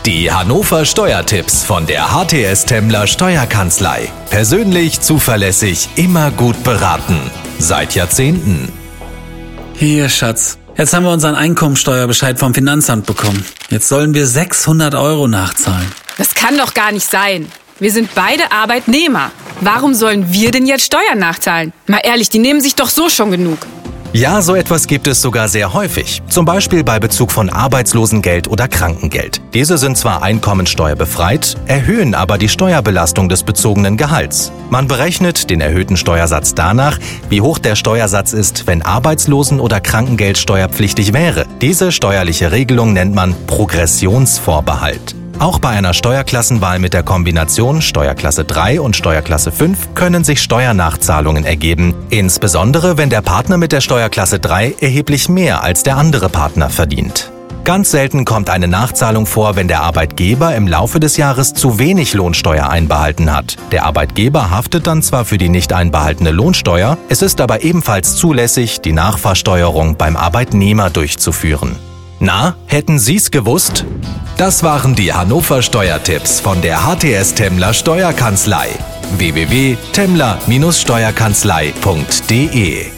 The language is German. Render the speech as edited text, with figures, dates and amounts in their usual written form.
Die Hannover Steuertipps von der HTS Temmler Steuerkanzlei. Persönlich, zuverlässig, immer gut beraten. Seit Jahrzehnten. Hier, Schatz. Jetzt haben wir unseren Einkommensteuerbescheid vom Finanzamt bekommen. Jetzt sollen wir 600 € nachzahlen. Das kann doch gar nicht sein. Wir sind beide Arbeitnehmer. Warum sollen wir denn jetzt Steuern nachzahlen? Mal ehrlich, die nehmen sich doch so schon genug. Ja, so etwas gibt es sogar sehr häufig. Zum Beispiel bei Bezug von Arbeitslosengeld oder Krankengeld. Diese sind zwar einkommensteuerbefreit, erhöhen aber die Steuerbelastung des bezogenen Gehalts. Man berechnet den erhöhten Steuersatz danach, wie hoch der Steuersatz ist, wenn Arbeitslosen- oder Krankengeld steuerpflichtig wäre. Diese steuerliche Regelung nennt man Progressionsvorbehalt. Auch bei einer Steuerklassenwahl mit der Kombination Steuerklasse 3 und Steuerklasse 5 können sich Steuernachzahlungen ergeben, insbesondere wenn der Partner mit der Steuerklasse 3 erheblich mehr als der andere Partner verdient. Ganz selten kommt eine Nachzahlung vor, wenn der Arbeitgeber im Laufe des Jahres zu wenig Lohnsteuer einbehalten hat. Der Arbeitgeber haftet dann zwar für die nicht einbehaltene Lohnsteuer, es ist aber ebenfalls zulässig, die Nachversteuerung beim Arbeitnehmer durchzuführen. Na, hätten Sie's gewusst? Das waren die Hannover Steuertipps von der HTS Temmler Steuerkanzlei. www.temmler-steuerkanzlei.de